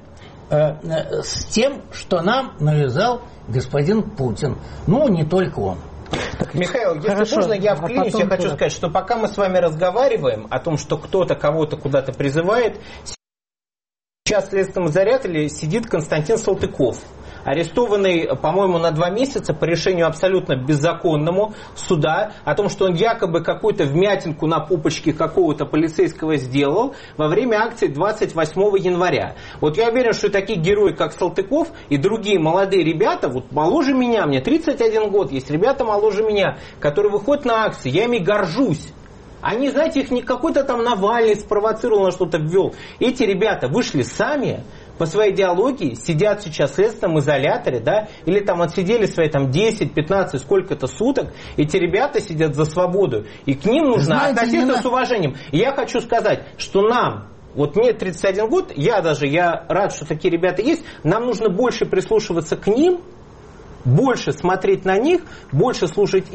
тем, что нам навязал господин Путин. Ну, не только он. Михаил, если можно, я вклинюсь, я хочу сказать, что пока мы с вами разговариваем о том, что кто-то кого-то куда-то призывает, сейчас в следственном изоляторе сидит Константин Салтыков, арестованный, по-моему, на 2 месяца по решению абсолютно беззаконному суда о том, что он якобы какую-то вмятинку на пупочке какого-то полицейского сделал во время акции 28 января. Вот я уверен, что такие герои, как Салтыков и другие молодые ребята, вот моложе меня, мне 31 год, есть ребята моложе меня, которые выходят на акции, я ими горжусь. Они, знаете, их не какой-то там Навальный спровоцировал, на что-то ввел. Эти ребята вышли сами, по своей идеологии, сидят сейчас в следственном изоляторе, да, или там отсидели свои там 10-15 сколько-то суток. Эти ребята сидят за свободу. И к ним нужно относиться с уважением. И я хочу сказать, что нам, вот мне 31 год, я рад, что такие ребята есть, нам нужно больше прислушиваться к ним, больше смотреть на них, больше слушать их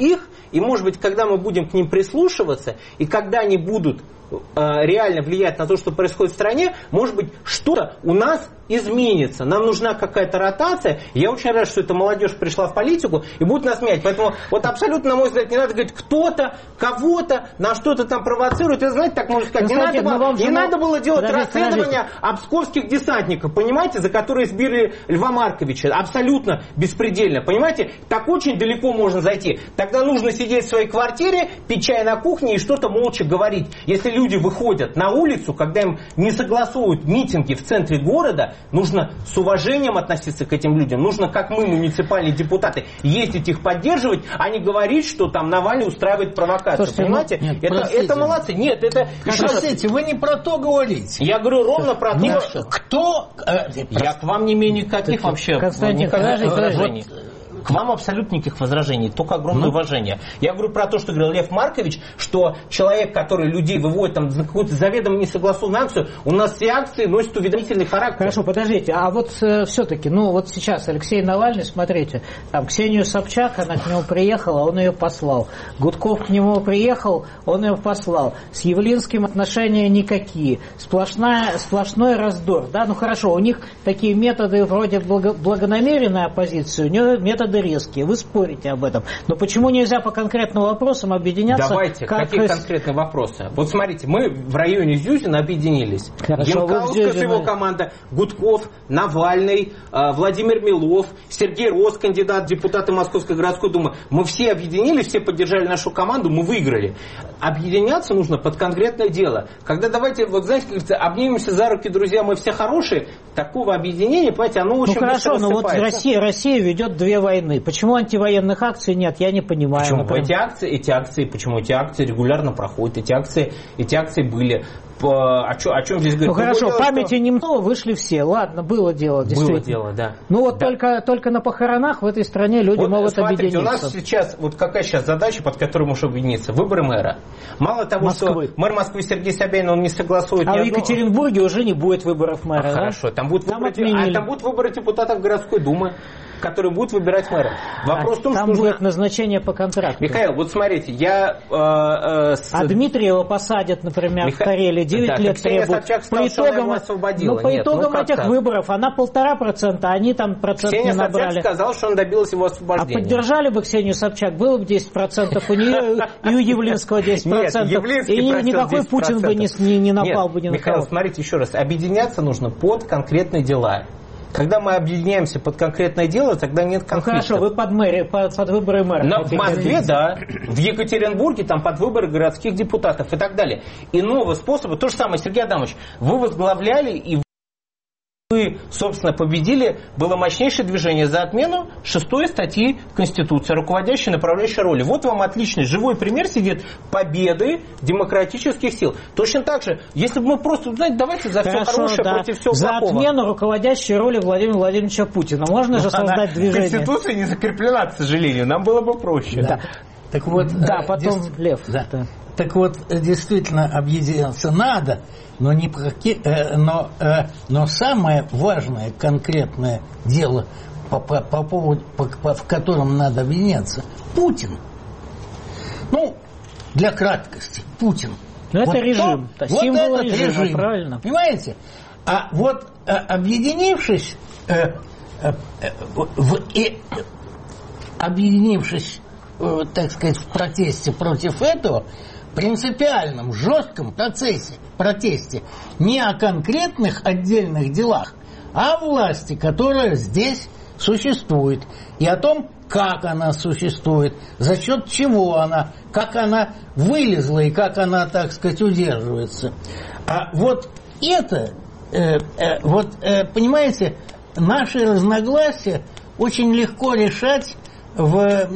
и, может быть, когда мы будем к ним прислушиваться, и когда они будут реально влиять на то, что происходит в стране, может быть, что-то у нас изменится. Нам нужна какая-то ротация. Я очень рад, что эта молодежь пришла в политику и будет нас менять. Поэтому вот абсолютно, на мой взгляд, не надо говорить, кто-то, кого-то на что-то там провоцирует. И, знаете, так можно сказать, не надо было делать расследование псковских десантников, понимаете, за которые сбили Льва Марковича. Абсолютно беспредельно, понимаете? Так очень далеко можно зайти. Тогда нужно сидеть в своей квартире, пить чай на кухне и что-то молча говорить. Если люди выходят на улицу, когда им не согласуют митинги в центре города, нужно с уважением относиться к этим людям. Нужно, как мы, муниципальные депутаты, ездить их поддерживать, а не говорить, что там Навальный устраивает провокацию. Слушайте, понимаете? Нет, это молодцы. Нет, это... Простите, вы не про то говорите. Я говорю ровно про то, кто... Я к вам не имею никаких вообще возражений. К вам абсолютно никаких возражений, только огромное уважение. Я говорю про то, что говорил Лев Маркович, что человек, который людей выводит там, за какую-то заведомо несогласованную акцию, у нас все акции носят уведомительный характер. Хорошо, подождите, а вот все-таки, ну вот сейчас Алексей Навальный, смотрите, там Ксению Собчак, она к нему приехала, он ее послал. Гудков к нему приехал, он ее послал. С Явлинским отношения никакие. Сплошной раздор. Да? Ну хорошо, у них такие методы вроде благонамеренной оппозиции, у нее методы резкие, вы спорите об этом. Но почему нельзя по конкретным вопросам объединяться? Давайте, какие конкретные вопросы? Вот смотрите, мы в районе Зюзина объединились. Янкаускас, его команда, Гудков, Навальный, Владимир Милов, Сергей Рос, кандидат в депутаты Московской городской думы. Мы все объединились, все поддержали нашу команду, мы выиграли. Объединяться нужно под конкретное дело. Когда давайте, вот знаете, как обнимемся за руки, друзья, мы все хорошие, такого объединения, понимаете, оно очень быстро рассыпается. Ну хорошо, но вот Россия ведет 2 войны. Почему антивоенных акций нет, я не понимаю. Почему? Эти акции регулярно проходят, эти акции были. О чем здесь говорить? Ну хорошо, памяти немного, вышли все. Ладно, было дело, действительно. Было дело, да. Ну вот да. только на похоронах в этой стране люди могут объединиться. У нас сейчас, вот какая сейчас задача, под которой можно объединиться? Выборы мэра. Мало того, Москвы. Что мэр Москвы Сергей Собянин, он не согласует. А в Екатеринбурге уже не будет выборов мэра. Да? Хорошо, там будут выборы депутатов городской думы, которые будут выбирать мэра. Вопрос в том, там будет назначение по контракту. Михаил, вот смотрите, А Дмитриева посадят, например, в Карелии, 9 лет требуют. По итогам этих выборов она 1,5%, а они там процент не набрали. Собчак сказал, что он добилась его освобождения. А поддержали бы Ксению Собчак, было бы 10%, у нее и у Явлинского 10%. Нет, и никакой Путин бы не напал бы ни на кого. Михаил, смотрите еще раз, объединяться нужно под конкретные дела. Когда мы объединяемся под конкретное дело, тогда нет конфликта. Хорошо, вы под выборы мэра. В Москве, да. В Екатеринбурге там под выборы городских депутатов и так далее. Иного способа, то же самое, Сергей Адамович, вы возглавляли и вы, собственно, победили, было мощнейшее движение за отмену 6 статьи Конституции, руководящей направляющей роли. Вот вам отличный живой пример сидит победы демократических сил. Точно так же, если бы мы просто, знаете, давайте за все хорошее против всего плохого. За отмену руководящей роли Владимира Владимировича Путина. Можно же создать движение. Конституция не закреплена, к сожалению, нам было бы проще. Да. Так вот, потом Лев. Да. Так вот, действительно, объединяться надо, но, но самое важное конкретное дело, в котором надо объединяться, Путин. Ну, для краткости, Путин. Но это режим, символ режима, правильно? Понимаете? А вот объединившись, так сказать, в протесте против этого, принципиальном, жестком протесте не о конкретных отдельных делах, а о власти, которая здесь существует, и о том, как она существует, за счет чего она, как она вылезла и как она, так сказать, удерживается. А вот это, понимаете, наши разногласия очень легко решать в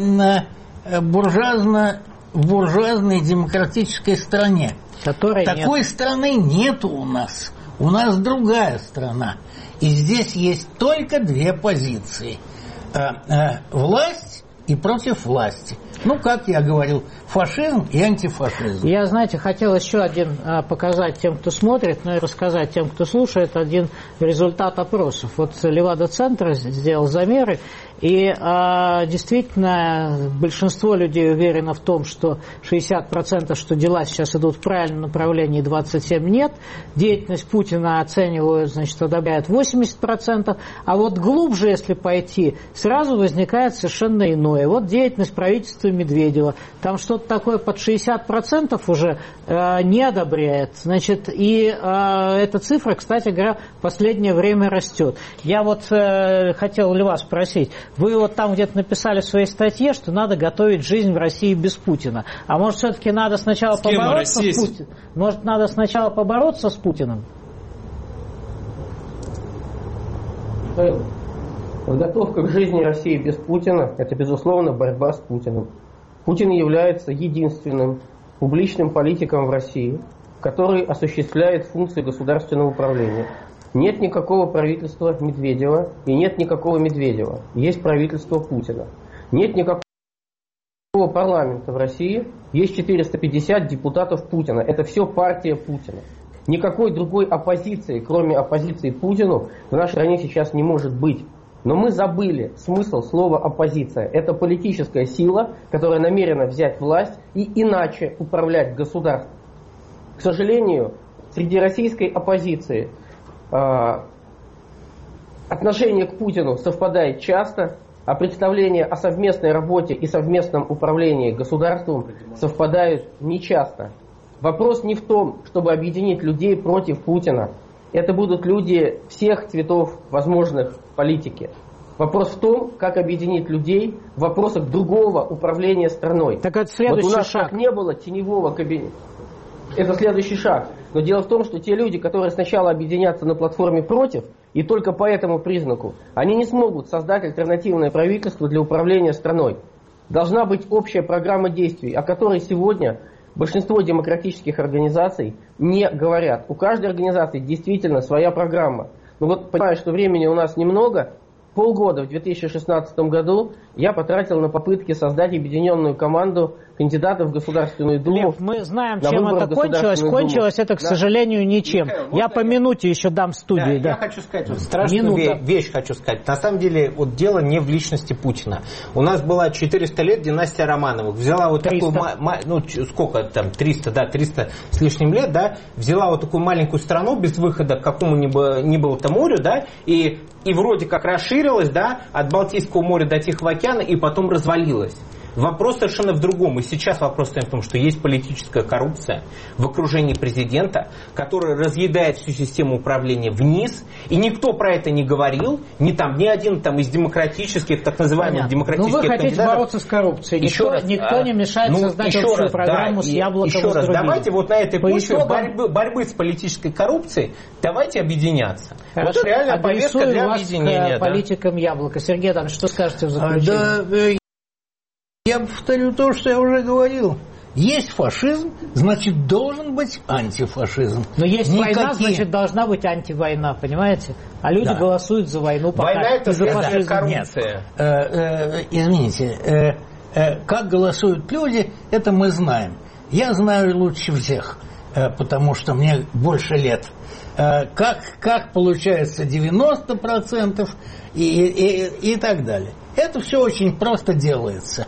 буржуазной демократической стране. Такой страны нету у нас. У нас другая страна. И здесь есть только 2 позиции. Власть и против власти. Ну, как я говорил, фашизм и антифашизм. Я, знаете, хотел еще показать тем, кто смотрит, но и рассказать тем, кто слушает, один результат опросов. Вот Левада-центр сделал замеры, И действительно, большинство людей уверено в том, что 60%, что дела сейчас идут в правильном направлении, 27% нет. Деятельность Путина оценивают, значит, одобряют 80%. А вот глубже, если пойти, сразу возникает совершенно иное. Вот деятельность правительства Медведева. Там что-то такое под 60% уже не одобряет. Значит, и эта цифра, кстати говоря, в последнее время растет. Я вот хотел ли вас спросить, вы вот там где-то написали в своей статье, что надо готовить жизнь в России без Путина. А может, все-таки надо сначала побороться с Путиным? Может, надо сначала побороться с Путиным? Подготовка к жизни России без Путина – это, безусловно, борьба с Путиным. Путин является единственным публичным политиком в России, который осуществляет функции государственного управления. Нет никакого правительства Медведева и нет никакого Медведева. Есть правительство Путина. Нет никакого парламента в России. Есть 450 депутатов Путина. Это все партия Путина. Никакой другой оппозиции, кроме оппозиции Путину, в нашей стране сейчас не может быть. Но мы забыли смысл слова «оппозиция». Это политическая сила, которая намерена взять власть и иначе управлять государством. К сожалению, среди российской оппозиции отношение к Путину совпадает часто, а представления о совместной работе и совместном управлении государством совпадают нечасто. Вопрос не в том, чтобы объединить людей против Путина. Это будут люди всех цветов возможных в политике. Вопрос в том, как объединить людей в вопросах другого управления страной. Так это следующий вот у нас шаг. как не было теневого кабинета. Это следующий шаг. Но дело в том, что те люди, которые сначала объединятся на платформе против, и только по этому признаку, они не смогут создать альтернативное правительство для управления страной. Должна быть общая программа действий, о которой сегодня большинство демократических организаций не говорят. У каждой организации действительно своя программа. Но вот понимая, что времени у нас немного, полгода в 2016 году я потратил на попытки создать объединенную команду кандидатов в Государственную Думу. Лев, мы знаем, чем это кончилось. Кончилось это, к сожалению, ничем. Михаил, я по минуте еще дам студии. Да. Я хочу сказать, вот страшную вещь хочу сказать. На самом деле, вот дело не в личности Путина. У нас была 400 лет династия Романовых. Взяла вот 300. такую, ну сколько там, 300 с лишним лет, да, взяла вот такую маленькую страну без выхода к какому-нибудь морю, да, и вроде как расширилась, да, от Балтийского моря до Тихого океана, и потом развалилась. Вопрос совершенно в другом. И сейчас вопрос стоит в том, что есть политическая коррупция в окружении президента, которая разъедает всю систему управления вниз, и никто про это не говорил, ни один из демократических, так называемых демократических кандидатов. Ну вы хотите бороться с коррупцией. Никто не мешает создать общую программу с Яблоком. Еще раз, давайте вот на этой почве борьбы с политической коррупцией, давайте объединяться. Хорошо. Вот реальная повестка для объединения. Политикам Яблоко. Сергей, что скажете в заключение? Я повторю то, что я уже говорил. Есть фашизм, значит, должен быть антифашизм. Но есть война, значит, должна быть антивойна, понимаете? А люди голосуют за войну, пока война это за фашизм. Коррупция. Извините, как голосуют люди, это мы знаем. Я знаю лучше всех, потому что мне больше лет. Как получается 90% и так далее. Это все очень просто делается.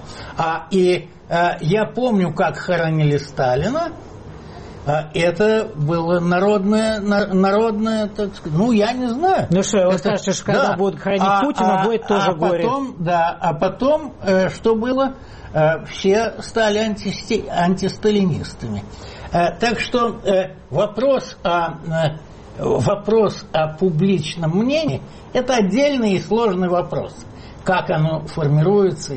Я помню, как хоронили Сталина. Это было народное, так сказать, я не знаю. Ну что, вы скажете, что когда будут хоронить Путина, будет тоже горе. Потом, что было? Все стали антисталинистами. Так что вопрос о публичном мнении – это отдельный и сложный вопрос. Как оно формируется.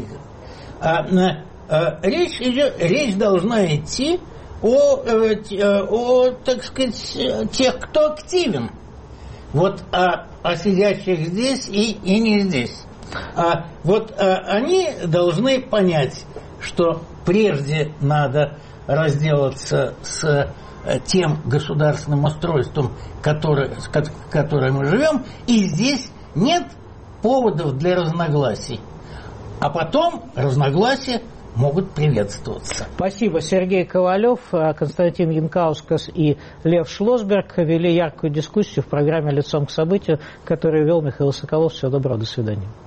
Речь должна идти о, так сказать, тех, кто активен. Вот о сидящих здесь и не здесь. Они должны понять, что прежде надо разделаться с тем государственным устройством, с которым мы живем, и здесь нет поводов для разногласий. А потом разногласия могут приветствоваться. Спасибо. Сергей Ковалев, Константин Янкаускас и Лев Шлосберг вели яркую дискуссию в программе «Лицом к событию», которую вел Михаил Соколов. Всего доброго, до свидания.